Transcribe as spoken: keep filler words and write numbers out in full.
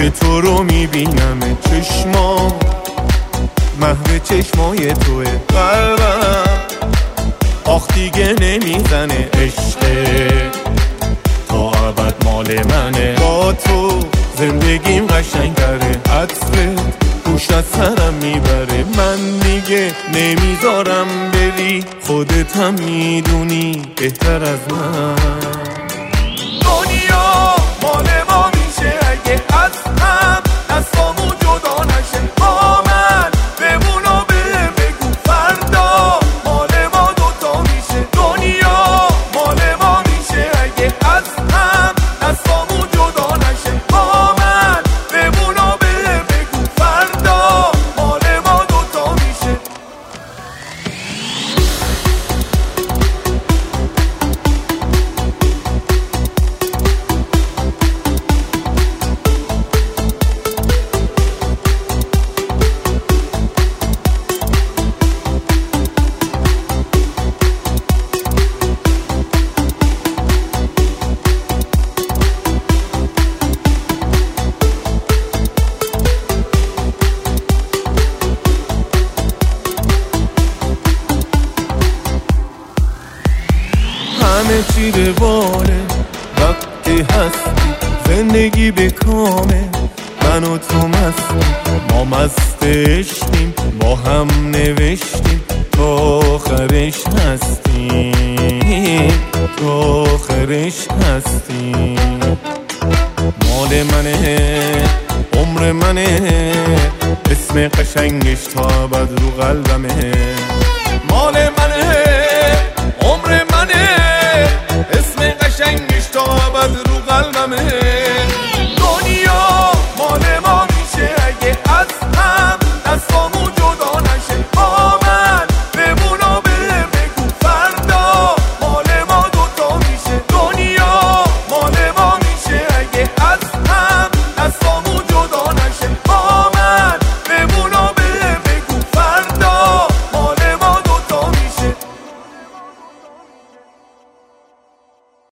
که تو رو میبینم چشما محو چشمای توه قلبم آخ دیگه نمیزنه عشقه تا ابد مال منه با تو زندگیم قشنگتره عطرت گوشت از سرم میبره من دیگه نمیذارم بری خودت هم میدونی بهتر از من دنیا مال ما میشه اگه از هم دستامو جدا نشه با من بمون و بهم بگو فردا مال ما دوتا میشه دنیا مال ما میشه اگه از هم دستامو جدا نشه با من بمون و بهم بگو فردا مال ما دوتا میشه همه چی به باره وقتی هستی زندگی به کامه من و تو مستی ما مست عشقیم با هم نوشتیم تا آخرش هستیم تا آخرش هستیم مال منه عمر منه اسم قشنگش تا ابد رو قلبمه